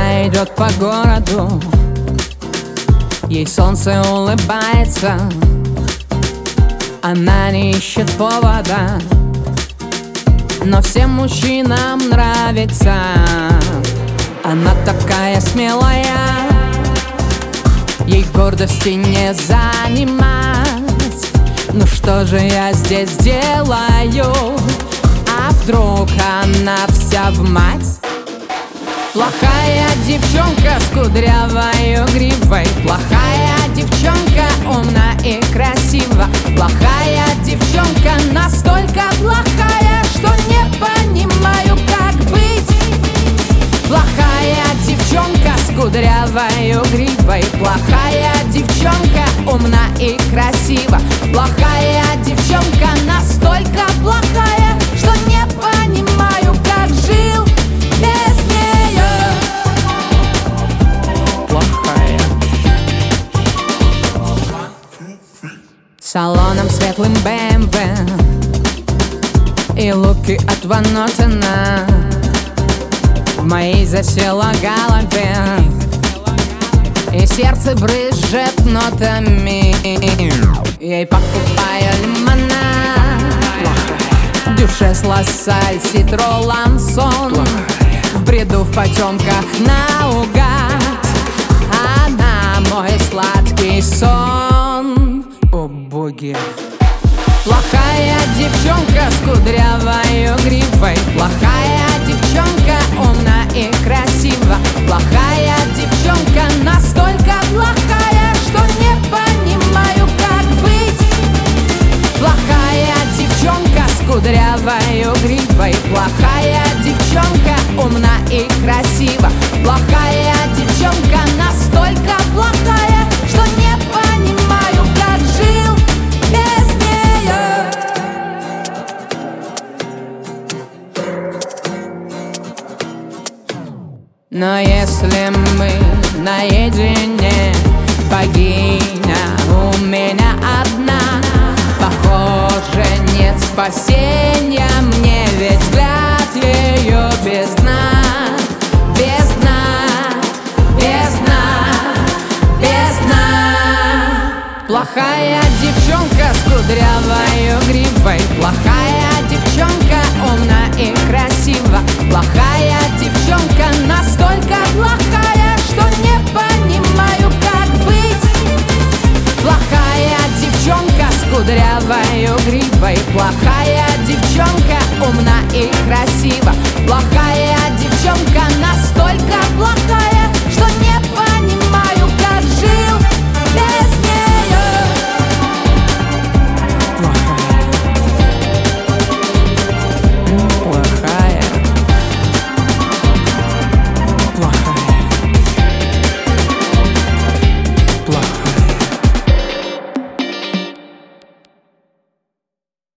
Она идет по городу, ей солнце улыбается. Она не ищет повода, но всем мужчинам нравится. Она такая смелая, ей гордости не занимать. Ну что же я здесь делаю? А вдруг она вся в мать? Плохая девчонка с кудрявой гривой, плохая девчонка, умна и красива. Плохая девчонка, настолько плохая, что не понимаю, как быть. Плохая девчонка с кудрявой гривой, плохая девчонка, умна и красива. Плохая девчонка, настолько плохая, что не понимаю, как жил без нее. Плохая. Салоном светлым BMW и луки от Ван Нотена в моей засела голове, и сердце брызжет нотами. Ей покупаю лимонад, дюшес, лассаль, ситро, лансон. В бреду, в потемках наугад, она мой сладкий сон. О боги! Плохая девчонка с кудрявой гривой, плохая девчонка, умна и красива. Плохая девчонка, настолько плохая, что не понимаю, как быть. Плохая девчонка с кудрявой гривой, плохая девчонка, умна и красива. Плохая девчонка, настолько плохая, что не понимаю, как жил без нее. Но если мы наедине, богиня у меня одна, похоже, нет спасения мне, ведь взгляд ее бездна. Бездна, бездна, бездна. Плохая девчонка с кудрявой гривой, плохая девчонка, умна и красива. Плохая девчонка, настолько плохая, что не понимаю, как быть. Плохая девчонка с кудрявой гривой, плохая